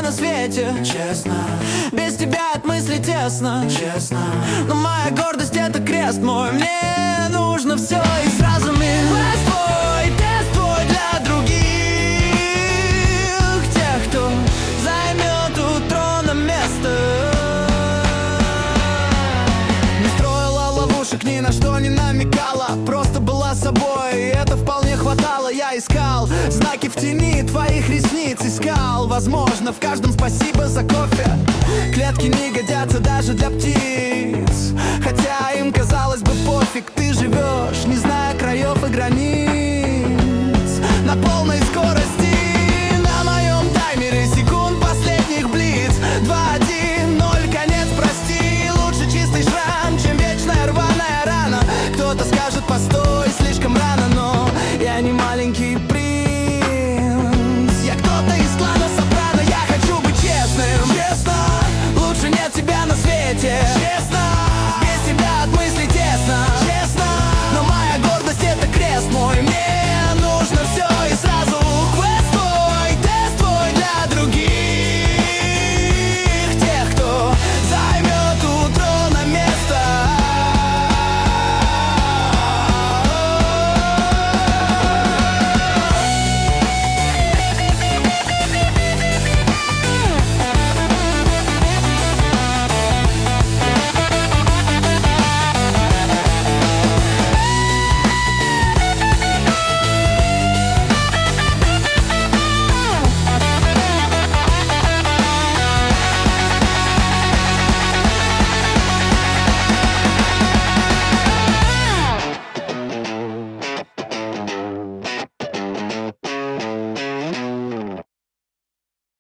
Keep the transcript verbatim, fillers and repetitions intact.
на свете. Честно, без тебя от мысли тесно. честно, но моя гордость — это крест мой. Мне нужно все и сразу мир. Квест твой, тест твой для других, тех, кто займет у трона место. Не строила ловушек, ни на что не намекала, просто была собой, и это вполне хватало. Я искал знаки в тени твоих ресниц, искал, возможно, в каждом спасибо за кофе. Клетки не годятся даже для птиц.